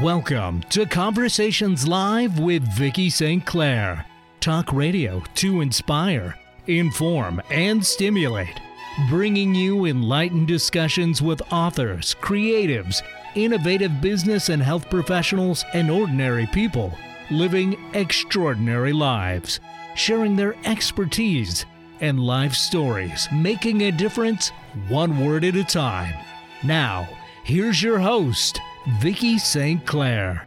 Welcome to Conversations Live with Vicki St. Clair. Talk radio to inspire, inform, and stimulate. Bringing you enlightened discussions with authors, creatives, innovative business and health professionals, and ordinary people living extraordinary lives, sharing their expertise and life stories, making a difference one word at a time. Now, here's your host, Vicki St. Clair.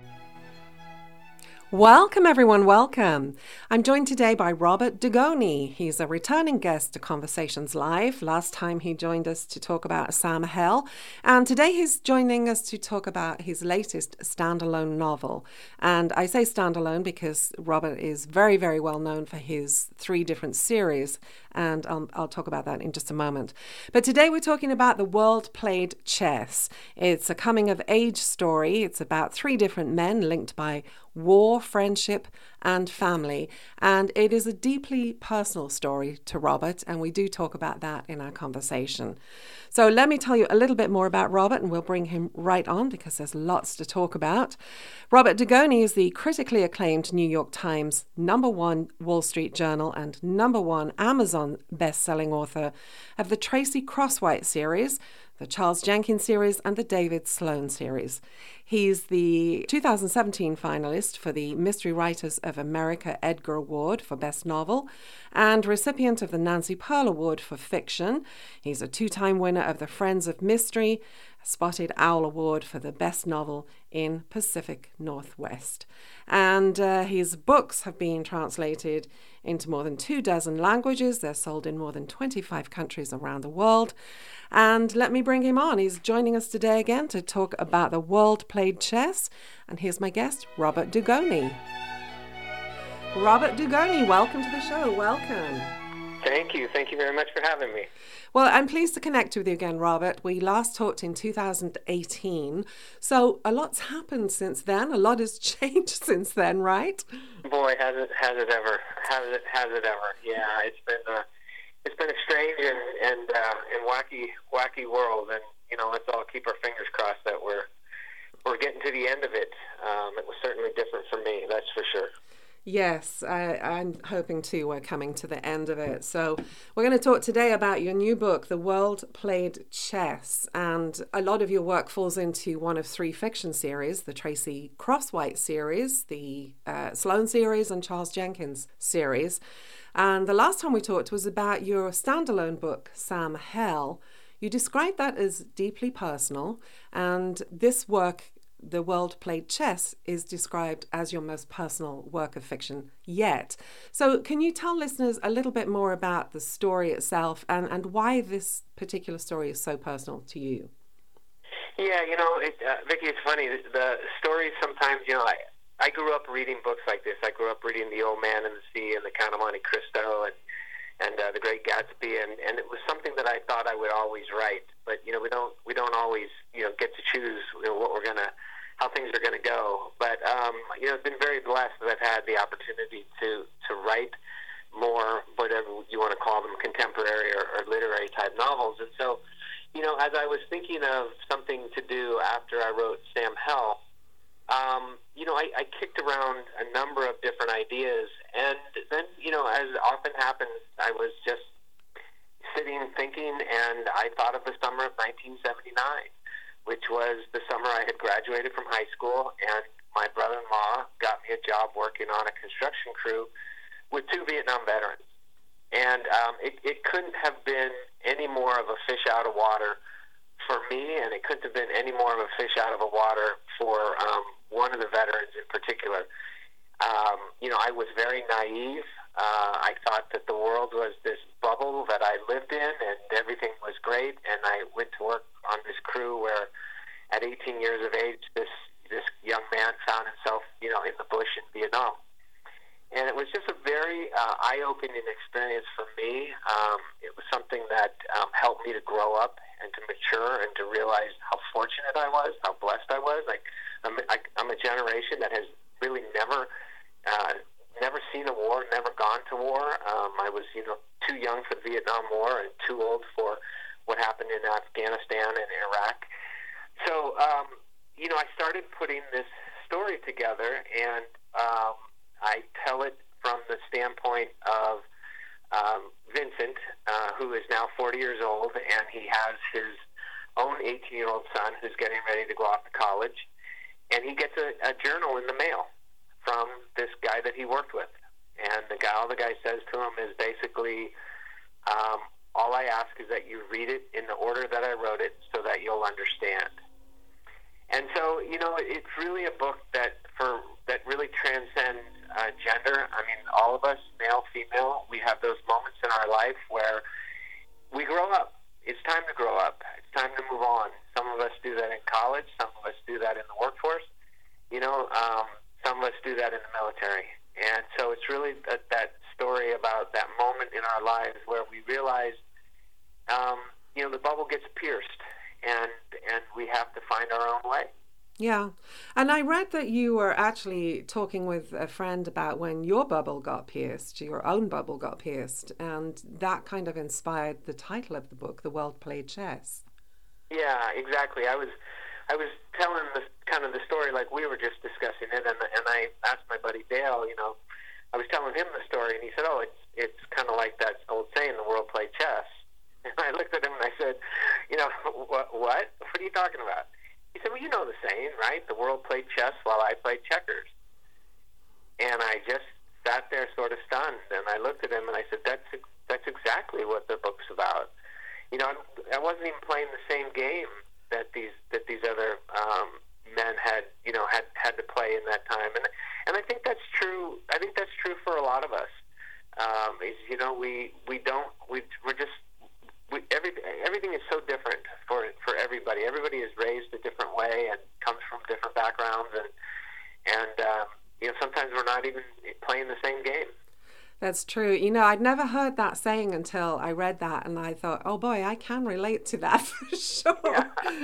Welcome, everyone. Welcome. I'm joined today by Robert Dugoni. He's a returning guest to Conversations Live. Last time he joined us to talk about Sam Hell. And today he's joining us to talk about his latest standalone novel. And I say standalone because Robert is very, very well known for his 3 different series. And I'll talk about that in just a moment. But today we're talking about The World Played Chess. It's a coming-of-age story. It's about 3 different men linked by war, friendship, and family. And it is a deeply personal story to Robert, and we do talk about that in our conversation. So let me tell you a little bit more about Robert, and we'll bring him right on because there's lots to talk about. Robert Dugoni is the critically acclaimed New York Times #1 Wall Street Journal and #1 Amazon best-selling author of the Tracy Crosswhite series, the Charles Jenkins series, and the David Sloan series. He's the 2017 finalist for the Mystery Writers of America Edgar Award for Best Novel and recipient of the Nancy Pearl Award for Fiction. He's a 2-time winner of the Friends of Mystery Spotted Owl Award for the Best Novel in Pacific Northwest. And his books have been translated into more than 24 languages. They're sold in more than 25 countries around the world. And let me bring him on. He's joining us today again to talk about The World Played Chess. And here's my guest, Robert Dugoni. Robert Dugoni, welcome to the show. Welcome. Thank you. Thank you very much for having me. Well, I'm pleased to connect with you again, Robert. We last talked in 2018. So a lot's happened since then. A lot has changed since then, right? Boy, has it ever. Yeah, it's been a strange and wacky world, and let's all keep our fingers crossed that we're getting to the end of it. It was certainly different for me, that's for sure. Yes, I'm hoping too we're coming to the end of it. So we're going to talk today about your new book, The World Played Chess. And a lot of your work falls into one of 3 fiction series, the Tracy Crosswhite series, the Sloan series, and Charles Jenkins series. And the last time we talked was about your standalone book, Sam Hell. You described that as deeply personal, and this work, The World Played Chess, is described as your most personal work of fiction yet. So can you tell listeners a little bit more about the story itself and why this particular story is so personal to you? Yeah, Vicki, it's funny. The stories sometimes, I grew up reading books like this. I grew up reading The Old Man and the Sea and The Count of Monte Cristo and The Great Gatsby, and it was something that I thought I would always write. But we don't always get to choose how things are gonna go. But I've been very blessed that I've had the opportunity to write more, whatever you want to call them, contemporary or literary type novels. And so, as I was thinking of something to do after I wrote Sam Hell, I kicked around a number of different ideas, and then, as often happens, I was just sitting thinking, and I thought of the summer of 1979, which was the summer I had graduated from high school, and my brother-in-law got me a job working on a construction crew with 2 Vietnam veterans. And it couldn't have been any more of a fish out of water for me, and it couldn't have been any more of a fish out of the water for one of the veterans in particular. I was very naive. I thought that the world was this bubble that I lived in and everything was great, and I went to work on this crew where at 18 years of age this young man found himself in the bush in Vietnam. And it was just a very eye-opening experience for me. It was something that helped me to grow up and to mature and to realize how fortunate I was, how blessed I was. I'm a generation that has really never seen a war, never gone to war. I was, too young for the Vietnam War and too old for what happened in Afghanistan and Iraq. So, I started putting this story together, and I tell it from the standpoint of Vincent, who is now 40 years old, and he has his own 18-year-old son who's getting ready to go off to college, and he gets a journal in the mail from this guy that he worked with. And all the guy says to him is basically, all I ask is that you read it in the order that I wrote it so that you'll understand. And so, it's really a book that really transcends gender. I mean, all of us, male, female, we have those moments in our life where we grow up. It's time to grow up. It's time to move on. Some of us do that in college. Some of us do that in the workforce. Some of us do that in the military. And so it's really that story about that moment in our lives where we realize, the bubble gets pierced, and we have to find our own way. Yeah. And I read that you were actually talking with a friend about when your bubble got pierced, your own bubble got pierced, and that kind of inspired the title of the book, The World Played Chess. Yeah, exactly. I was telling the story like we were just discussing it, and I asked my buddy Dale, I was telling him the story, and he said, oh, it's kind of like that old saying, the world played chess. And I looked at him and I said, what? What are you talking about? He said, well, you know the saying, right? The world played chess while I played checkers. And I just sat there sort of stunned, and I looked at him and I said, that's exactly what the book's about. I wasn't even playing the same game that these other men had to play in that time, and I think that's true. I think that's true for a lot of us. Everything is so different for everybody. Everybody is raised a different way and comes from different backgrounds, and sometimes we're not even playing the same game. That's true. I'd never heard that saying until I read that, and I thought, oh boy, I can relate to that for sure. Yeah,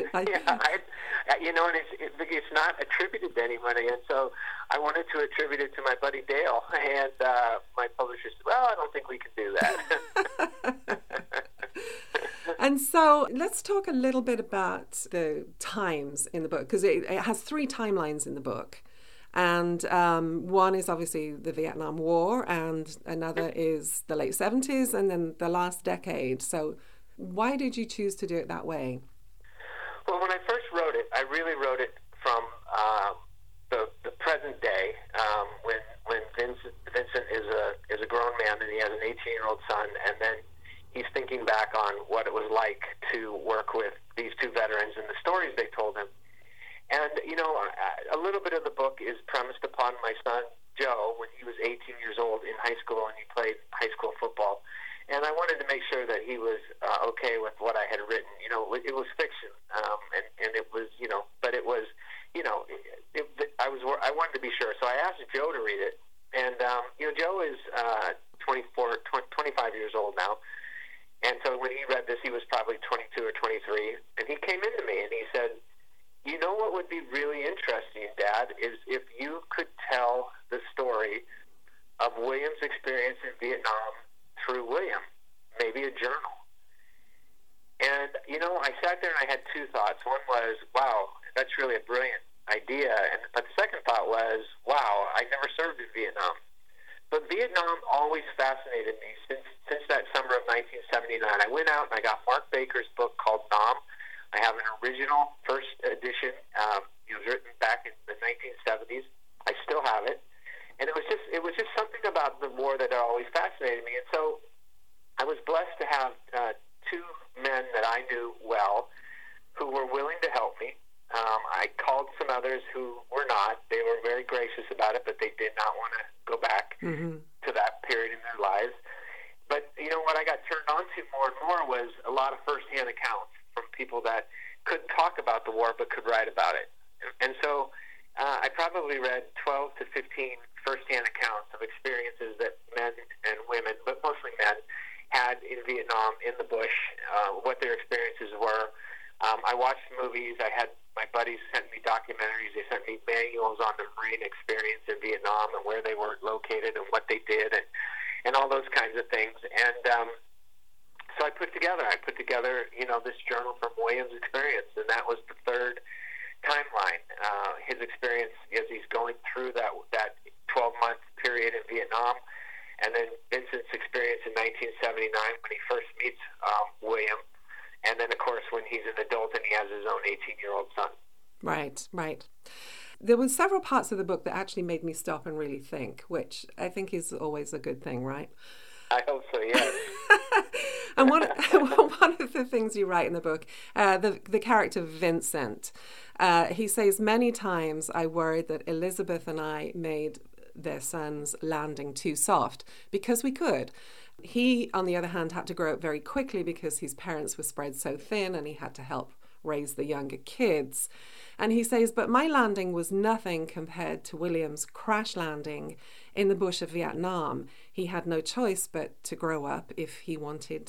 and it's not attributed to anybody, and so I wanted to attribute it to my buddy Dale, and my publisher said, well, I don't think we can do that. And so let's talk a little bit about the times in the book, because it has 3 timelines in the book. And one is obviously the Vietnam War, and another is the late 70s, and then the last decade. So why did you choose to do it that way? Well, when I first wrote it, I really wrote it from the present day, when Vincent is a grown man and he has an 18-year-old son, and then he's thinking back on what it was like to work with these 2 veterans and the stories they told him. And, a little bit of the book is premised upon my son, Joe, when he was 18 years old in high school and he played high school football. And I wanted to make sure that he was okay with what I had written. It was fiction, and it was, but it was, I wanted to be sure. So I asked Joe to read it. And, Joe is 25 years old now. And so when he read this, he was probably 22 or 23. And he came into me and he said, what would be really interesting, Dad, is if you could tell the story of William's experience in Vietnam through William, maybe a journal. And, I sat there and I had 2 thoughts. One was, wow, that's really a brilliant idea. But the second thought was, wow, I never served in Vietnam. But Vietnam always fascinated me since that summer of 1979. I went out and I got Mark Baker's book called Nam. I have an original first edition. It was written back in the 1970s. I still have it, and it was just something about the war that always fascinated me. And so, I was blessed to have 2 men that I knew well, who were willing to help me. I called some others who were not. They were very gracious about it, but they did not want to go back to that period in their lives. But what I got turned on to more and more was a lot of firsthand accounts from people that couldn't talk about the war but could write about it. And so I probably read 12 to 15 firsthand accounts of experiences that men and women, but mostly men, had in Vietnam, in the bush, what their experiences were. I watched movies. I had my buddies sent me documentaries. They sent me manuals on the Marine experience in Vietnam and where they were located and what they did and all those kinds of things. And so I put together, this journal from William's experience, and that was the third timeline, his experience as he's going through that 12-month period in Vietnam, and then Vincent's experience in 1979 when he first meets William, and then, of course, when he's an adult and he has his own 18-year-old son. Right, right. There were several parts of the book that actually made me stop and really think, which I think is always a good thing, right? I hope so, yes. And one of the things you write in the book, the character Vincent, he says, many times I worried that Elizabeth and I made their son's landing too soft because we could. He, on the other hand, had to grow up very quickly because his parents were spread so thin and he had to help raise the younger kids. And he says, but my landing was nothing compared to William's crash landing in the bush of Vietnam. He had no choice but to grow up if he wanted,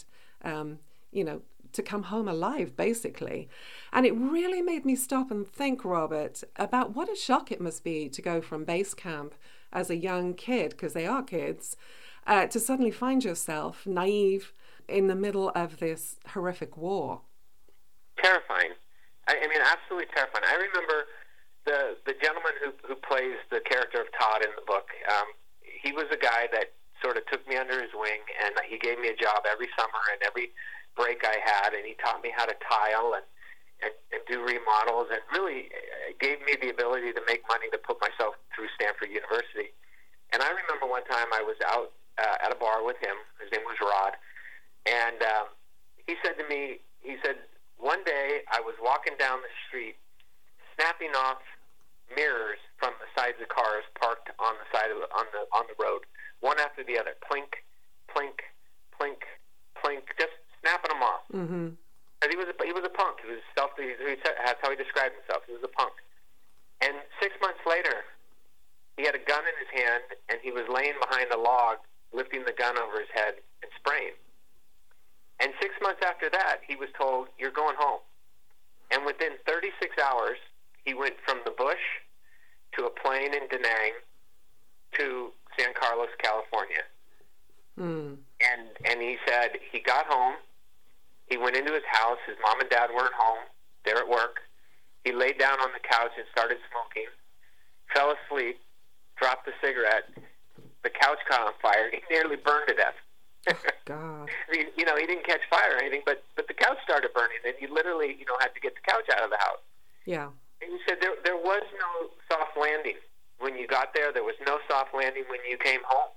to come home alive, basically. And it really made me stop and think, Robert, about what a shock it must be to go from base camp as a young kid, because they are kids, to suddenly find yourself naive in the middle of this horrific war. Terrifying. I mean, absolutely terrifying. I remember the gentleman who plays the character of Todd in the book. He was a guy that sort of took me under his wing, and he gave me a job every summer and every break I had, and he taught me how to tile and do remodels, and really gave me the ability to make money to put myself through Stanford University. And I remember one time I was out at a bar with him. His name was Rod, and he said to me, one day I was walking down the street, snapping off mirrors from the sides of cars parked on the side of on the road, one after the other, plink, plink, plink, plink, just snapping them off. Mm-hmm. And he was a punk. That's how he described himself. He was a punk. And 6 months later, he had a gun in his hand, and he was laying behind a log, lifting the gun over his head and spraying. And 6 months after that, he was told, "You're going home." And within 36 hours, he went from the bush to a plane in Da Nang to San Carlos, California. Mm. And he said he got home. He went into his house. His mom and dad weren't home. They're at work. He laid down on the couch and started smoking, fell asleep, dropped the cigarette. The couch caught on fire. He nearly burned to death. God. He didn't catch fire or anything, but the couch started burning, and he literally, had to get the couch out of the house. Yeah. And he said there was no soft landing when you got there. There was no soft landing when you came home.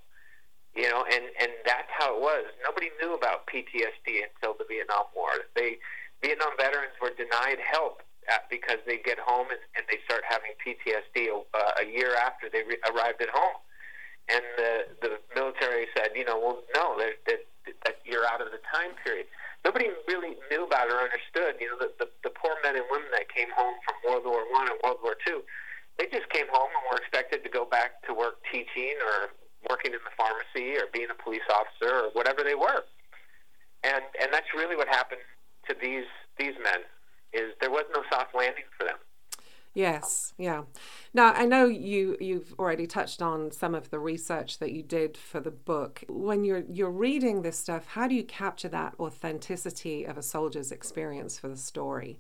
And that's how it was. Nobody knew about PTSD until the Vietnam War. Vietnam veterans were denied help because they get home and they start having PTSD a year after they arrived at home. And the military said, well, no, that you're out of the time period. Nobody really knew about it or understood. The poor men and women that came home from World War I and World War II, they just came home and were expected to go back to work teaching or working in the pharmacy or being a police officer or whatever they were. And that's really what happened to these men, is there was no soft landing for them. Yes, yeah. Now, I know you've already touched on some of the research that you did for the book. When you're reading this stuff, how do you capture that authenticity of a soldier's experience for the story?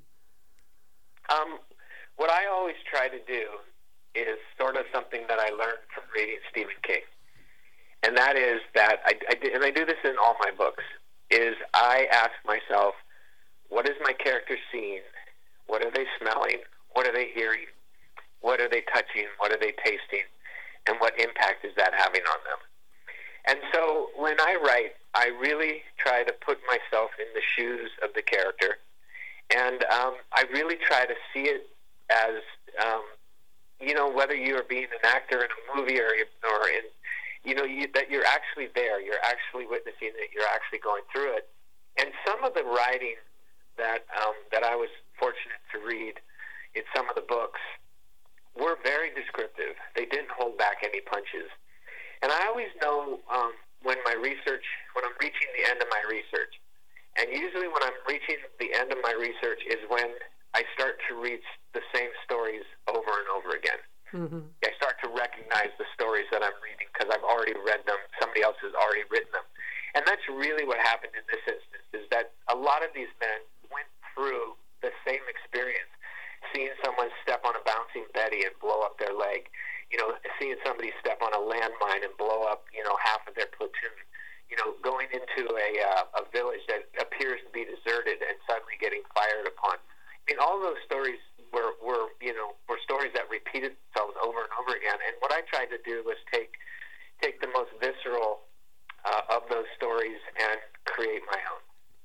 What I always try to do is sort of something that I learned from reading Stephen King. And that is that, I do this in all my books, is I ask myself, what is my character seeing? What are they smelling? What are they hearing? What are they touching? What are they tasting? And what impact is that having on them? And so when I write, I really try to put myself in the shoes of the character. And I really try to see it as, whether you are being an actor in a movie or in, that you're actually there. You're actually witnessing it. You're actually going through it. And some of the writing that I was fortunate to read in some of the books were very descriptive. They didn't hold back any punches. And I always know when I'm reaching the end of my research. And usually when I'm reaching the end of my research is when I start to read the same stories over and over again. Mm-hmm. I start to recognize the stories that I'm reading because I've already read them. Somebody else has already written them. And that's really what happened in this instance, is that a lot of these men went through the same experience. seeing someone step on a bouncing Betty and blow up their leg, seeing somebody step on a landmine and blow up, half of their platoon, going into a village that appears to be deserted and suddenly getting fired upon. I mean, all those stories were stories that repeated themselves over and over again. And what I tried to do was take the most visceral of those stories and create my own.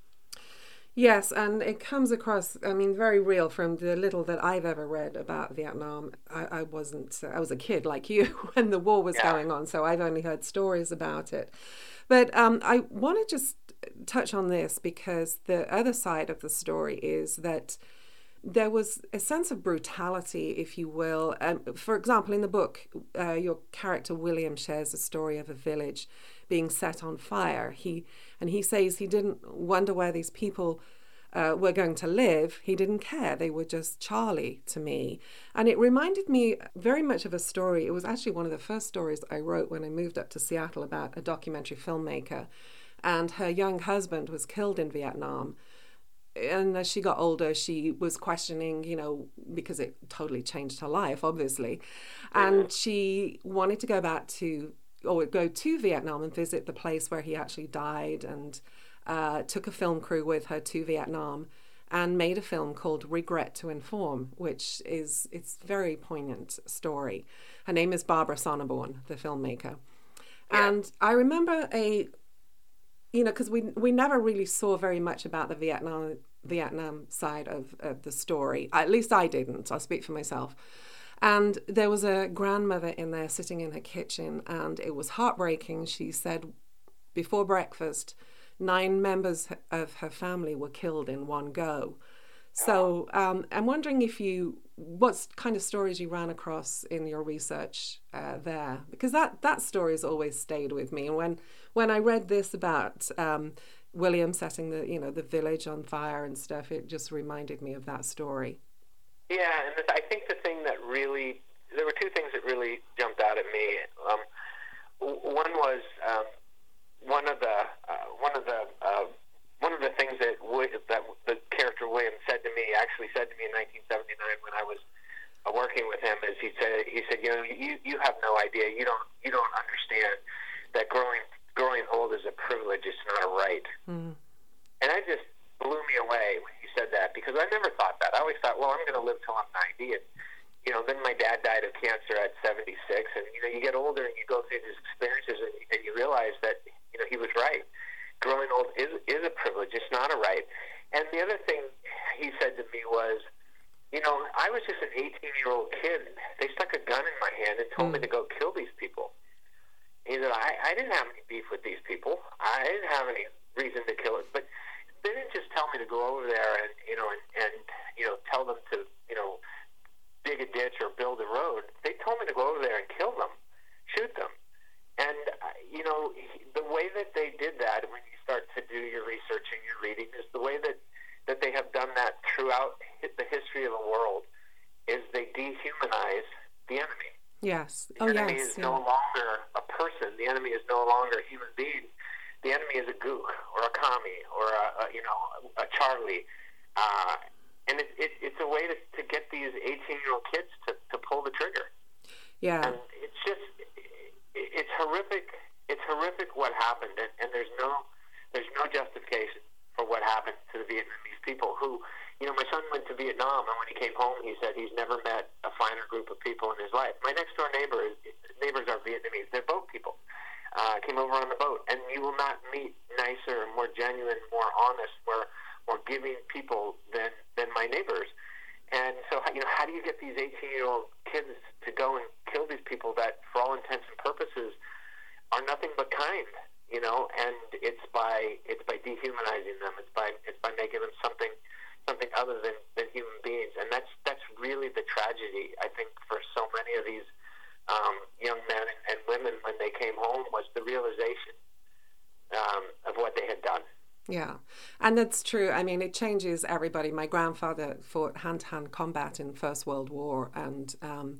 Yes, and it comes across, very real from the little that I've ever read about Vietnam. I was a kid like you when the war was going on, so I've only heard stories about it. But I want to just touch on this because the other side of the story is that there was a sense of brutality, if you will. For example, in the book, your character William shares a story of a village being set on fire. He says he didn't wonder where these people were going to live. He didn't care. They were just Charlie to me. And it reminded me very much of a story. It was actually one of the first stories I wrote when I moved up to Seattle about a documentary filmmaker. And her young husband was killed in Vietnam. And as she got older, she was questioning, because it totally changed her life, obviously. And she wanted to go to Vietnam and visit the place where he actually died, and took a film crew with her to Vietnam and made a film called Regret to Inform, it's a very poignant story. Her name is Barbara Sonneborn, the filmmaker. Yeah. And I remember because we never really saw very much about the Vietnam side of the story. At least I didn't. I'll speak for myself. And there was a grandmother in there sitting in her kitchen, and it was heartbreaking. She said before breakfast, 9 members of her family were killed in one go. So I'm wondering what kind of stories you ran across in your research there, because that story has always stayed with me. And when I read this about William setting the village on fire and stuff, it just reminded me of that story. Yeah, and I think there were 2 things that really jumped out at me. One was one of the things that the character William said to me in 1979 when I was working with him, is he said you have no idea, you don't understand that growing old is a privilege, it's not a right. Mm. And that just blew me away when he said that, because I never thought that. I always thought, well, I'm going to live till I'm 90, and then my dad died of cancer at 76, and you get older and you go through these experiences and you realize that he was right. Growing old is a privilege, it's not a right. And the other thing he said to me was, I was just an 18-year-old kid. They stuck a gun in my hand and told me to go kill these people. He said, I didn't have any beef with these people. I didn't have any reason to kill it. But they didn't just tell me to go over there and tell them to, dig a ditch or build a road. They told me to go over there and kill them, shoot them. And, the way that they did that, when you start to do your research and your reading, is the way that they have done that throughout the history of the world, is they dehumanize the enemy. Yes. The enemy is no longer a person. The enemy is no longer a human being. The enemy is a gook or a commie or a Charlie. And it's a way to get these 18-year-old kids to pull the trigger. Yeah. And it's horrific. It's horrific what happened, and there's no justification for what happened to the Vietnamese people who, my son went to Vietnam, and when he came home, he said he's never met a finer group of people in his life. My next door neighbors are Vietnamese. They're boat people. Came over on the boat, and you will not meet nicer, more genuine, more honest, more giving people than my neighbors. And so, how do you get these 18-year-old kids to go and kill these people that, for all intents and purposes, are nothing but kind? And it's by dehumanizing them. It's by making them something other than human beings. And that's really the tragedy, I think, for so many of these young men and women when they came home, was the realization of what they had done. Yeah, and that's true. I mean, it changes everybody. My grandfather fought hand-to-hand combat in the First World War, and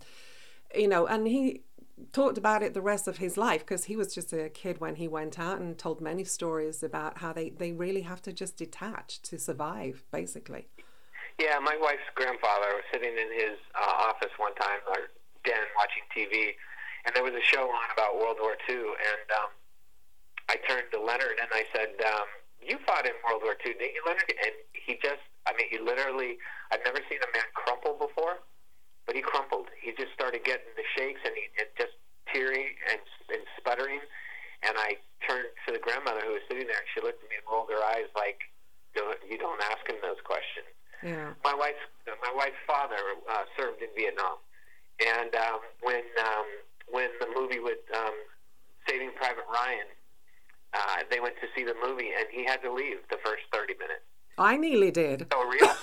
and he talked about it the rest of his life, because he was just a kid when he went out, and told many stories about how they really have to just detach to survive, basically. Yeah, my wife's grandfather was sitting in his office one time, or den, watching TV, and there was a show on about World War II, and I turned to Leonard and I said, you fought in World War II, didn't you, Leonard? And he he literally, I've never seen a man crumple before, but he crumpled. He just started getting the shakes and just teary and sputtering, and I turned to the grandmother who was sitting there, and she looked at me and rolled her eyes like, you don't ask him those questions. Yeah. My wife's father served in Vietnam, and when the movie with Saving Private Ryan, they went to see the movie, and he had to leave the first 30 minutes. I nearly did. So real,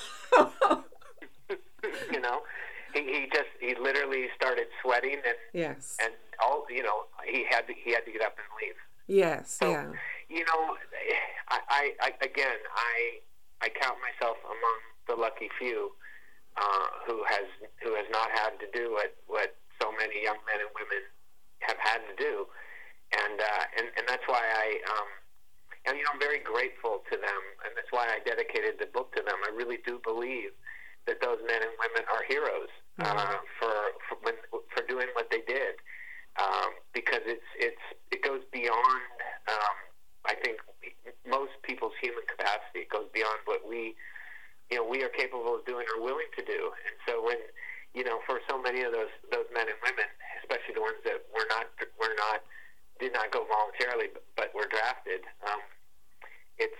you know, he literally started sweating, and yes, and all he had to get up and leave. Yes, so, yeah. You know, I count myself among the lucky few who has not had to do what so many young men and women have had to do, and that's why I'm very grateful to them, and that's why I dedicated the book to them. I really do believe that those men and women are heroes for doing what they did, because it goes beyond I think most people's human capacity. It goes beyond what we are capable of doing or willing to do. And so when for so many of those men and women, especially the ones that did not go voluntarily but were drafted, it's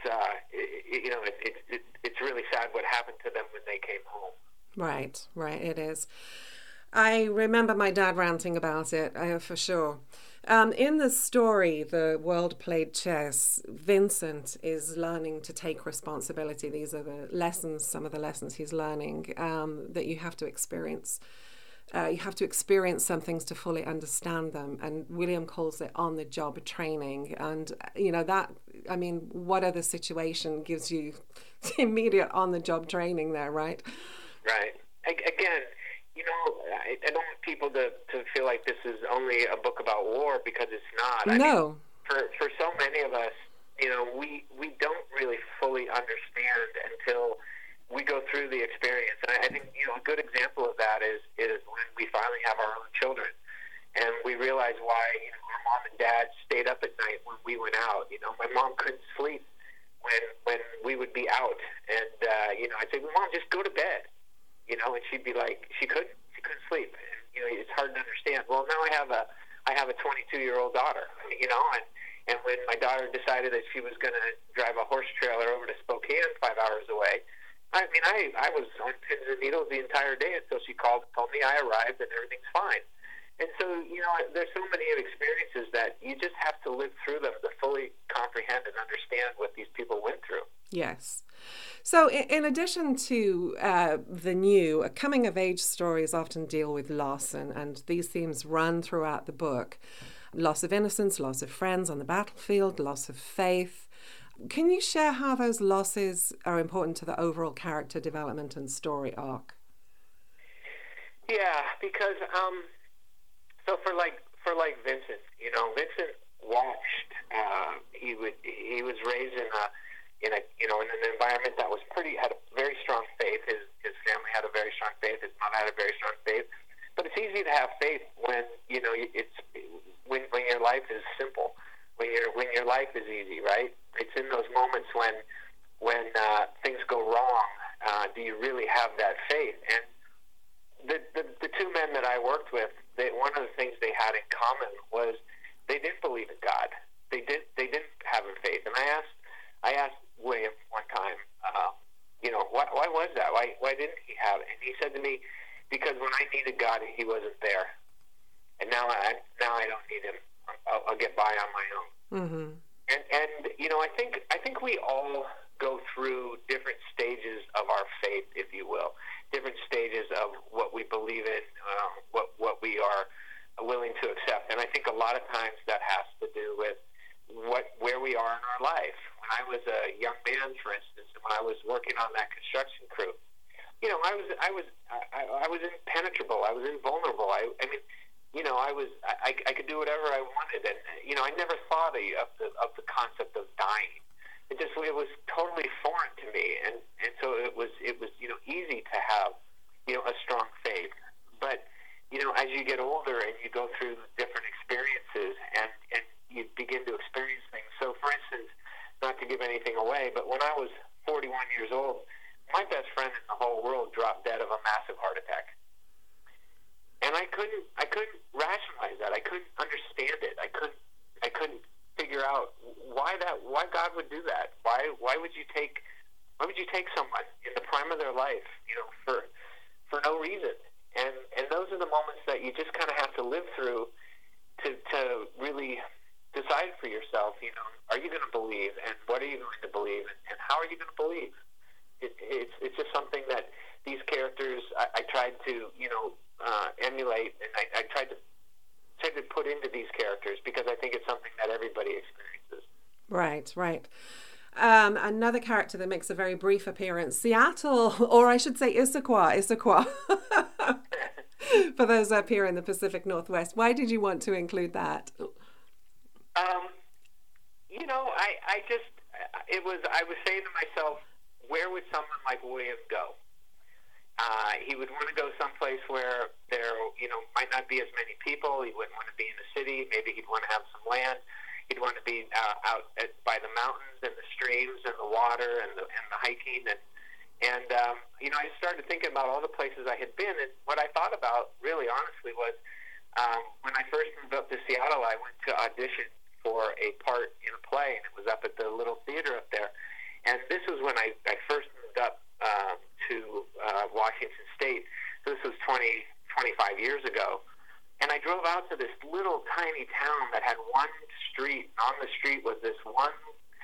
really sad what happened to them when they came home. Right, it is. I remember my dad ranting about it, for sure. In the story, The World Played Chess, Vincent is learning to take responsibility. These are some of the lessons he's learning, that you have to experience. You have to experience some things to fully understand them. And William calls it on-the-job training. And, what other situation gives you immediate on-the-job training there, right? Right. Again, I don't want people to feel like this is only a book about war, because it's not. No. For so many of us, we don't really fully understand until we go through the experience. And I think, a good example of that is when we finally have our own children, and we realize why, our mom and dad stayed up at night when we went out. My mom couldn't sleep when we would be out, and I'd say, Mom, just go to bed. And she'd be like, she couldn't sleep. And, it's hard to understand. Well, now I have a 22-year-old daughter, and when my daughter decided that she was going to drive a horse trailer over to Spokane 5 hours away, I was on pins and needles the entire day until she called and told me I arrived and everything's fine. And so, there's so many experiences that you just have to live through them to fully comprehend and understand what these people went through. Yes. So in addition to the new, coming-of-age stories often deal with loss, and these themes run throughout the book. Loss of innocence, loss of friends on the battlefield, loss of faith. Can you share how those losses are important to the overall character development and story arc? Yeah, because so for Vincent, Vincent watched. He was raised in an environment that had a very strong faith. His family had a very strong faith. His mother had a very strong faith. But it's easy to have faith when when your life is simple, when your life is easy, right? It's in those moments when things go wrong, do you really have that faith? And the two men that I worked with, one of the things they had in common was they didn't believe in God. They didn't have faith. And I asked William one time, why was that? Why didn't he have it? And he said to me, because when I needed God, he wasn't there. And now I don't need him. I'll get by on my own. Mm-hmm. And I think we all go through different stages of our faith, if you will, different stages of what we believe in, what we are willing to accept. And I think a lot of times that has to do with where we are in our life. When I was a young man, for instance, and when I was working on that construction crew, I was impenetrable. I was invulnerable. I could do whatever I wanted, and I never thought of the concept of dying. It was totally foreign to me, and so it was easy to give anything away, but when I was 41 years old, my best friend in the whole world dropped dead of a massive heart attack. And I couldn't rationalize that. I couldn't understand it. I couldn't figure out why God would do that. Why would you take someone in the prime of their life, for no reason? And those are the moments that you just kind of have to live through to really decide for yourself, are you going to believe, and what are you going to believe, and how are you going to believe? It's just something that these characters I tried to emulate, and I tried to put into these characters because I think it's something that everybody experiences. Right. Another character that makes a very brief appearance, Seattle, or I should say Issaquah. For those up here in the Pacific Northwest. Why did you want to include that? I was saying to myself, where would someone like William go? He would want to go someplace where there, might not be as many people. He wouldn't want to be in the city. Maybe he'd want to have some land. He'd want to be out by the mountains and the streams and the water and the hiking. And I started thinking about all the places I had been. And what I thought about, really honestly, was when I first moved up to Seattle, I went to audition for a part in a play, and it was up at the little theater up there. And this was when I first moved up to Washington State. So this was 25 years ago. And I drove out to this little tiny town that had one street. On the street was this one,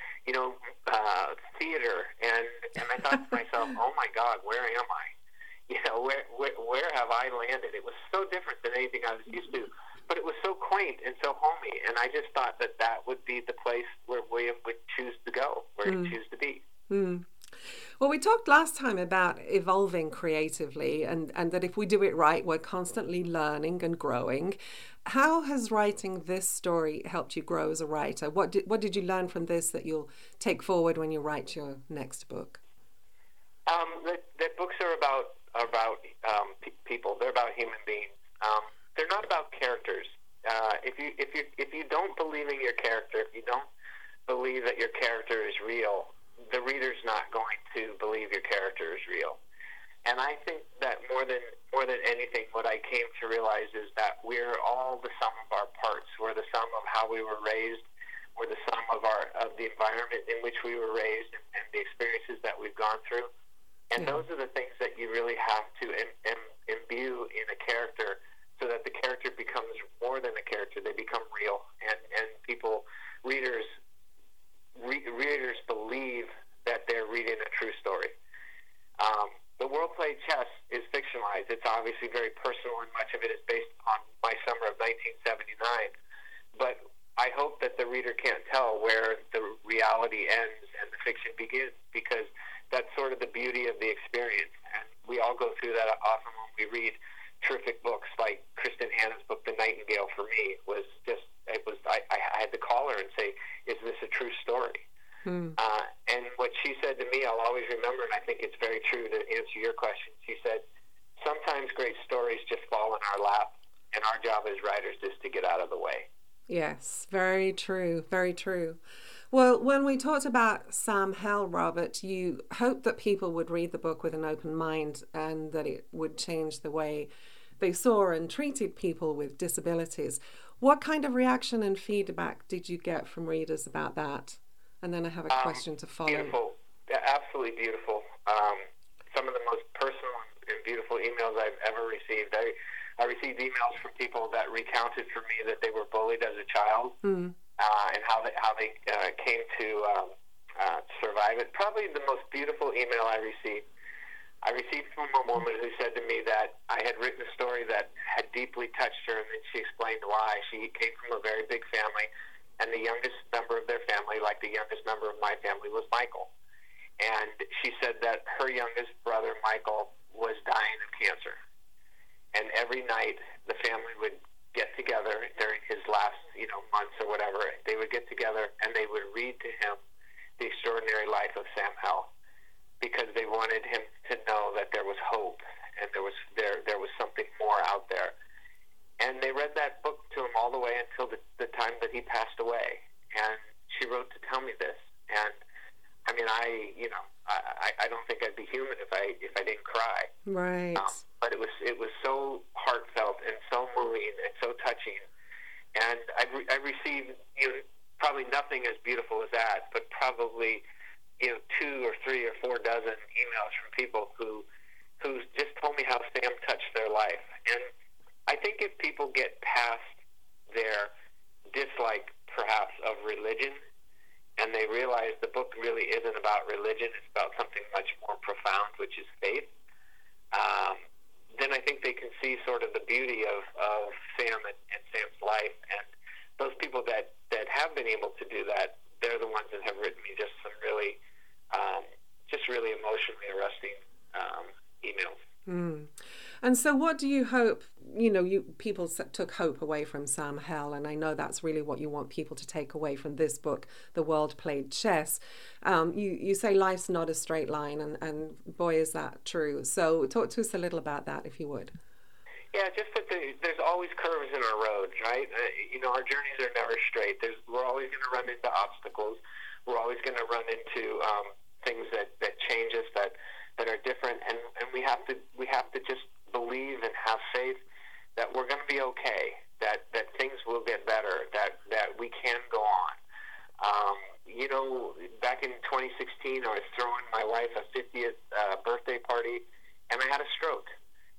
theater. And I thought to myself, oh my God, where am I? Where have I landed? It was so different than anything I was used to. But it was so quaint and so homey. And I just thought that would be the place where William would choose to go, where he'd choose to be. Mm. Well, we talked last time about evolving creatively and that if we do it right, we're constantly learning and growing. How has writing this story helped you grow as a writer? What did you learn from this that you'll take forward when you write your next book? That books are about people. They're about human beings. They're not about characters. If you don't believe in your character, if you don't believe that your character is real, the reader's not going to believe your character is real. And I think that more than anything, what I came to realize is that we're all the sum of our parts. We're the sum of how we were raised. We're the sum of the environment in which we were raised and the experiences that we've gone through. And those are the things that you really have to imbue in a character so that the character becomes more than a character. They become real. And readers believe that they're reading a true story. The World Played Chess is fictionalized. It's obviously very personal, and much of it is based on my summer of 1979. But I hope that the reader can't tell where the reality ends and the fiction begins, because that's sort of the beauty of the experience. And we all go through that often when we read terrific books like Kristen Hanna's book, The Nightingale, for me, I had to call her and say, is this a true story? And what she said to me, I'll always remember, and I think it's very true to answer your question. She said, sometimes great stories just fall in our lap, and our job as writers is to get out of the way. Yes, very true, very true. Well, when we talked about Sam Hell, Robert, you hoped that people would read the book with an open mind and that it would change the way they saw and treated people with disabilities. What kind of reaction and feedback did you get from readers about that? And then I have a question to follow. Beautiful. Absolutely beautiful. Some of the most personal and beautiful emails I've ever received. I received emails from people that recounted for me that they were bullied as a child and how they came to survive it. Probably the most beautiful email I received from a woman who said to me that I had written a story that had deeply touched her, and then she explained why. She came from a very big family, and the youngest member of their family, like the youngest member of my family, was Michael. And she said that her youngest brother, Michael, was dying of cancer. And every night, the family would get together during his last, months or whatever. They would get together and they would read to him The Extraordinary Life of Sam Hell, because they wanted him to know that there was hope and there was something more out there. And they read that book to him all the way until the time that he passed away. And she wrote to tell me this. And mean, I don't think I'd be human if I didn't cry. Right. But it was so heartfelt and so moving and so touching. And I received, probably nothing as beautiful as that, but probably, 2 or 3 or 4 dozen emails from people who just told me how Sam touched their life. And I think if people get past their dislike, perhaps, of religion, and they realize the book really isn't about religion, it's about something much more profound, which is faith, then I think they can see sort of the beauty of Sam and Sam's life. And those people that have been able to do that, they're the ones that have written me just some really, really emotionally arresting emails. Mm. And so what do you hope, people took hope away from Sam Hell, and I know that's really what you want people to take away from this book, The World Played Chess. You say life's not a straight line, and boy, is that true. So talk to us a little about that, if you would. Yeah, just that there's always curves in our roads, right? Our journeys are never straight. We're always going to run into obstacles. We're always going to run into things that change us, that are different, and we have to just believe and have faith that we're going to be okay, that things will get better, that we can go on. Back in 2016, I was throwing my wife a 50th birthday party, and I had a stroke.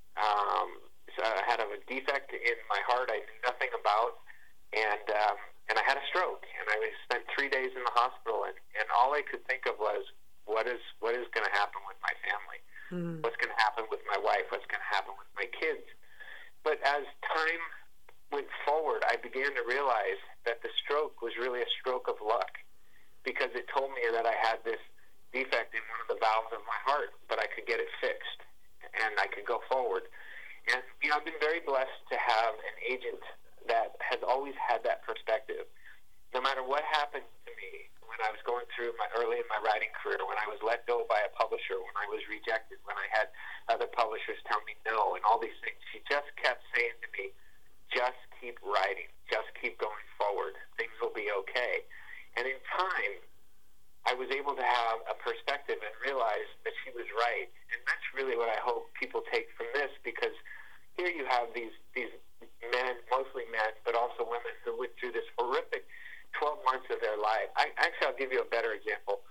So I had a defect in my heart I knew nothing about, and I had a stroke, and I spent 3 days in the hospital, and all I could think of was, what is going to happen with my family? Mm. What's going to happen with my wife? What's going to happen with my kids? But as time went forward, I began to realize that the stroke was really a stroke of luck, because it told me that I had this defect in one of the valves of my heart, but I could get it fixed, and I could go forward. And I've been very blessed to have an agent that has always had that perspective. No matter what happened to me when I was going through early in my writing career, when I was let go by a publisher, when I was rejected, when I had other publishers tell me no, and all these things, she just kept saying to me, just keep writing, just keep going forward, things will be okay. And in time, I was able to have a perspective and realize that she was right. And that's really what I hope people take from this, because here you have these men, mostly men, but also women, who went through this horrific 12 months of their life. I'll give you a better example.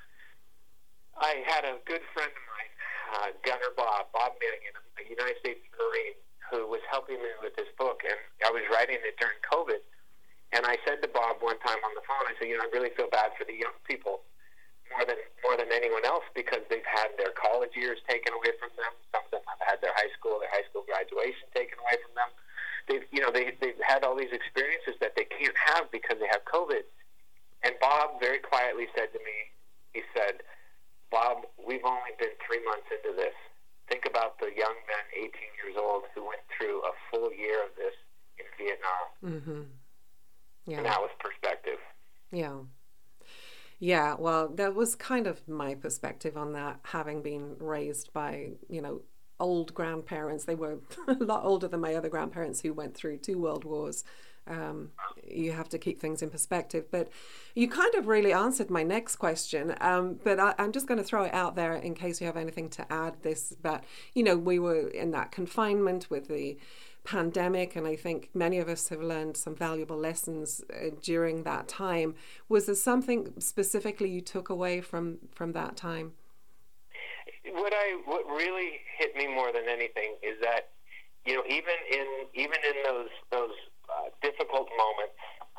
I had a good friend of mine, Gunner Bob Mannigan, a United States Marine, who was helping me with this book, and I was writing it during COVID. And I said to Bob one time on the phone, I said, I really feel bad for the young people more than anyone else, because they've had their college years taken away from them. Some of them have had their high school graduation taken away from them. They've had all these experiences that they can't have because they have COVID. And Bob very quietly said to me, he said, Bob, we've only been 3 months into this. Think about the young men, 18 years old, who went through a full year of this in Vietnam. Mm-hmm. Yeah. And that was perspective. Yeah. Yeah, well, that was kind of my perspective on that, having been raised by, old grandparents. They were a lot older than my other grandparents, who went through 2 world wars. You have to keep things in perspective. But you kind of really answered my next question. But I'm just going to throw it out there in case you have anything to add this. But, we were in that confinement with the pandemic, and I think many of us have learned some valuable lessons during that time. Was there something specifically you took away from that time? What really hit me more than anything is that, even in those difficult moments,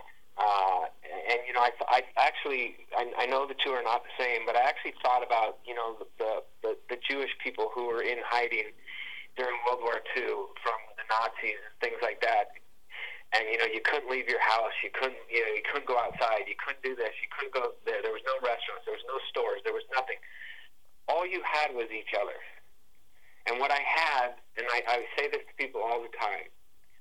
and I actually know the two are not the same, but I actually thought about the Jewish people who were in hiding during World War II from the Nazis and things like that. And you couldn't leave your house, you couldn't go outside, you couldn't do this, you couldn't go there. There was no restaurants, there was no stores, there was nothing. All you had was each other. And what I had, and I say this to people all the time,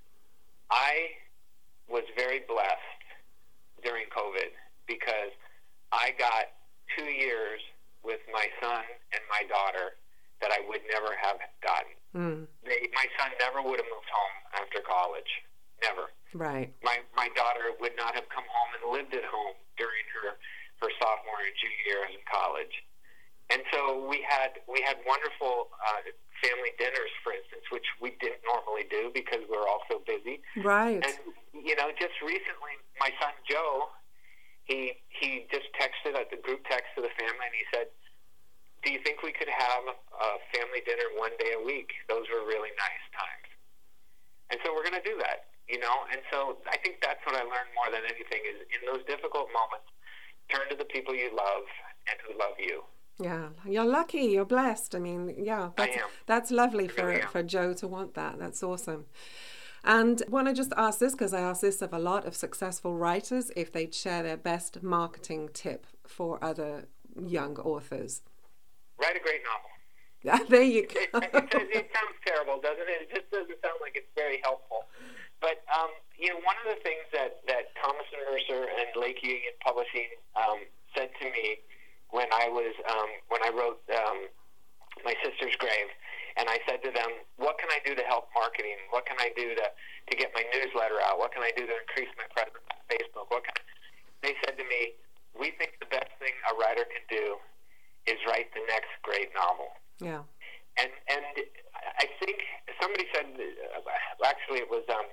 I was very blessed during COVID, because I got 2 years with my son and my daughter that I would never have gotten. Mm. My son never would have moved home after college. Never. Right. My daughter would not have come home and lived at home during her sophomore and junior years in college. And so we had wonderful family dinners, for instance, which we didn't normally do because we were all so busy. Right. And, just recently, my son Joe, he just texted at the group text to the family, and he said, do you think we could have a family dinner one day a week? Those were really nice times. And so we're going to do that, And so I think that's what I learned more than anything is in those difficult moments, turn to the people you love and who love you. Yeah, you're lucky. You're blessed. I mean, yeah, that's lovely for Joe to want that. That's awesome. And I want to just ask this, because I ask this of a lot of successful writers, if they'd share their best marketing tip for other young authors. Write a great novel. There you go. It sounds terrible, doesn't it? It just doesn't sound like it's very helpful. But, one of the things that Thomas and Mercer and Lake Union Publishing said to me when I wrote My Sister's Grave, and I said to them, what can I do to help marketing? What can I do to get my newsletter out? What can I do to increase my presence on Facebook? They said to me, we think the best thing a writer can do is write the next great novel. Yeah. And I think somebody said, actually it was, I'm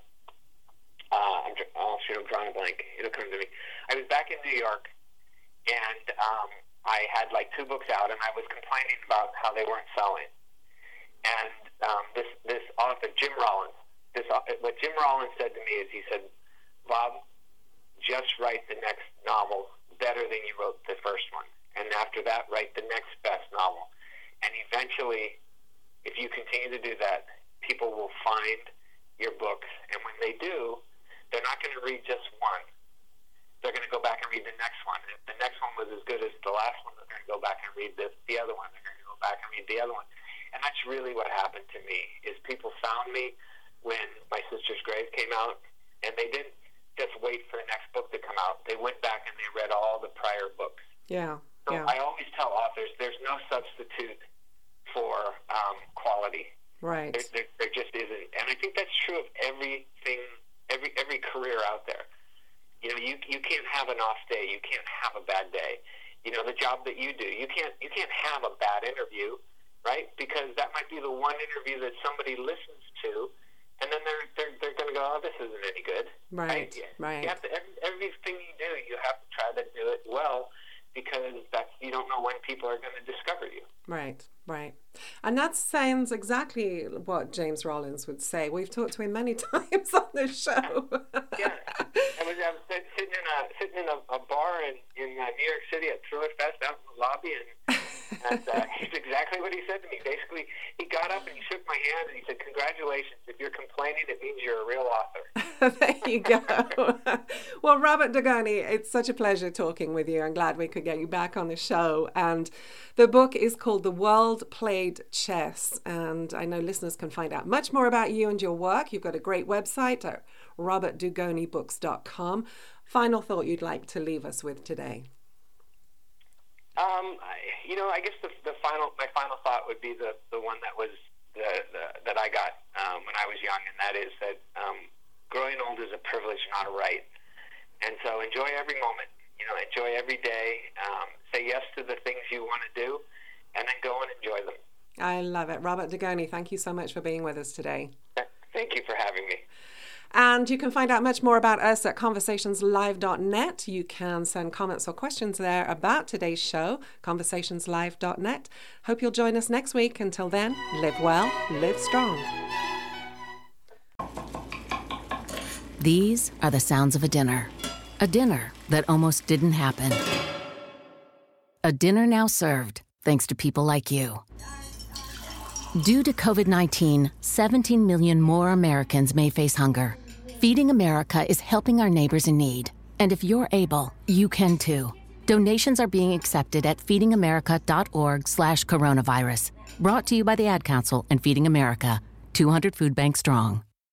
drawing a blank. It'll come to me. I was back in New York, and I had like 2 books out, and I was complaining about how they weren't selling. And this author, Jim Rollins, what Jim Rollins said to me is, he said, Bob, just write the next novel better than you wrote the first one. And after that, write the next best novel. And eventually, if you continue to do that, people will find your books. And when they do, they're not going to read just one. They're going to go back and read the next one. If the next one was as good as the last one, they're going to go back and read the other one. They're going to go back and read the other one. And that's really what happened to me, is people found me when My Sister's Grave came out, and they didn't just wait for the next book to come out. They went back and they read all the prior books. Yeah. So I always tell authors there's no substitute for quality. Right. There just isn't. And I think that's true of everything, every career out there. You can't have an off day. You can't have a bad day. The job that you do, you can't have a bad interview, right? Because that might be the one interview that somebody listens to, and then they're going to go, oh, this isn't any good. Right. You have to, everything you do, you have to try to do it well, because you don't know when people are going to discover you. Right. And that sounds exactly what James Rollins would say. We've talked to him many times on the show. Yeah. I was sitting in a bar in New York City at Thrill It Fest out in the lobby, and it's exactly what he said to me. Basically, he got up and he shook my hand and he said, congratulations. If you're complaining, it means you're a real author. There you go. Well, Robert Dugoni, it's such a pleasure talking with you. I'm glad we could get you back on the show. And the book is called The World Played Chess. And I know listeners can find out much more about you and your work. You've got a great website at robertdugonibooks.com. Final thought you'd like to leave us with today? I guess my final thought would be the one that was that I got when I was young, and that is that growing old is a privilege, not a right. And so enjoy every moment. Enjoy every day. Say yes to the things you want to do, and then go and enjoy them. I love it. Robert Dugoni, thank you so much for being with us today. Thank you for having me. And you can find out much more about us at conversationslive.net. You can send comments or questions there about today's show, conversationslive.net. Hope you'll join us next week. Until then, live well, live strong. These are the sounds of a dinner that almost didn't happen. A dinner now served, thanks to people like you. Due to COVID-19, 17 million more Americans may face hunger. Feeding America is helping our neighbors in need. And if you're able, you can too. Donations are being accepted at feedingamerica.org/coronavirus. Brought to you by the Ad Council and Feeding America, 200 food banks strong.